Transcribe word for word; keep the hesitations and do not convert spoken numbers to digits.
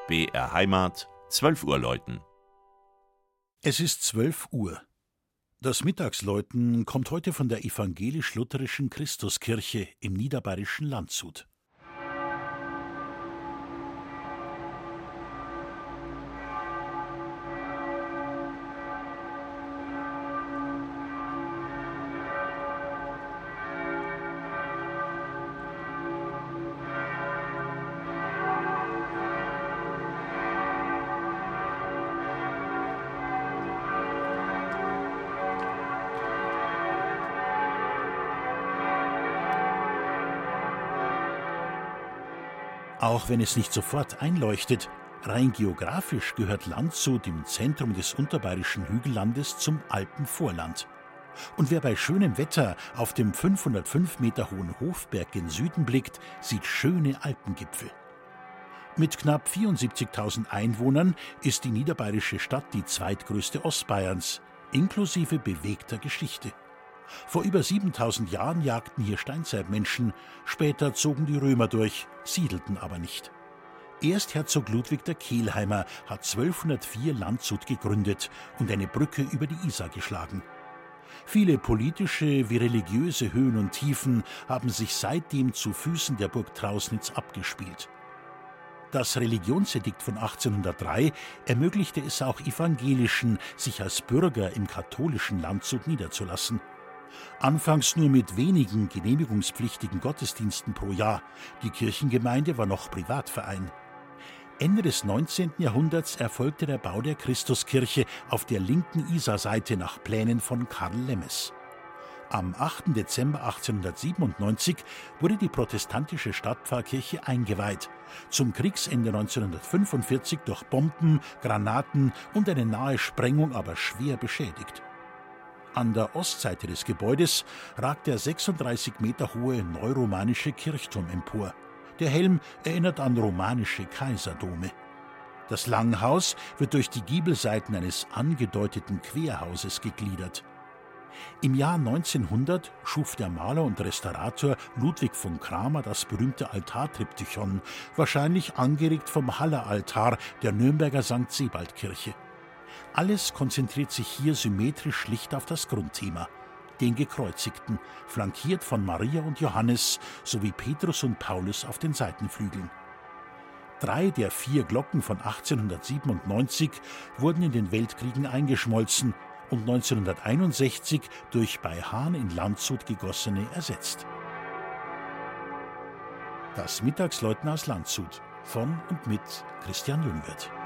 B R Heimat, zwölf Uhr läuten. Es ist zwölf Uhr. Das Mittagsläuten kommt heute von der evangelisch-lutherischen Christuskirche im niederbayerischen Landshut. Auch wenn es nicht sofort einleuchtet, rein geografisch gehört Landshut im Zentrum des unterbayerischen Hügellandes zum Alpenvorland. Und wer bei schönem Wetter auf dem fünfhundertfünf Meter hohen Hofberg gen Süden blickt, sieht schöne Alpengipfel. Mit knapp vierundsiebzigtausend Einwohnern ist die niederbayerische Stadt die zweitgrößte Ostbayerns, inklusive bewegter Geschichte. Vor über siebentausend Jahren jagten hier Steinzeitmenschen, später zogen die Römer durch, siedelten aber nicht. Erst Herzog Ludwig der Kelheimer hat zwölfhundertvier Landshut gegründet und eine Brücke über die Isar geschlagen. Viele politische wie religiöse Höhen und Tiefen haben sich seitdem zu Füßen der Burg Trausnitz abgespielt. Das Religionsedikt von achtzehnhundertdrei ermöglichte es auch Evangelischen, sich als Bürger im katholischen Landshut niederzulassen. Anfangs nur mit wenigen genehmigungspflichtigen Gottesdiensten pro Jahr. Die Kirchengemeinde war noch Privatverein. Ende des neunzehnten Jahrhunderts erfolgte der Bau der Christuskirche auf der linken Isarseite nach Plänen von Karl Lemmes. Am achten Dezember achtzehnhundertsiebenundneunzig wurde die protestantische Stadtpfarrkirche eingeweiht, zum Kriegsende neunzehnhundertfünfundvierzig durch Bomben, Granaten und eine nahe Sprengung aber schwer beschädigt. An der Ostseite des Gebäudes ragt der sechsunddreißig Meter hohe neuromanische Kirchturm empor. Der Helm erinnert an romanische Kaiserdome. Das Langhaus wird durch die Giebelseiten eines angedeuteten Querhauses gegliedert. Im Jahr neunzehnhundert schuf der Maler und Restaurator Ludwig von Cramer das berühmte Altartriptychon, wahrscheinlich angeregt vom Halleraltar der Nürnberger Sankt Sebald-Kirche. Alles konzentriert sich hier symmetrisch schlicht auf das Grundthema, den Gekreuzigten, flankiert von Maria und Johannes sowie Petrus und Paulus auf den Seitenflügeln. Drei der vier Glocken von achtzehnhundertsiebenundneunzig wurden in den Weltkriegen eingeschmolzen und neunzehnhunderteinundsechzig durch bei Hahn in Landshut gegossene ersetzt. Das Mittagsläuten aus Landshut von und mit Christian Jungwirth.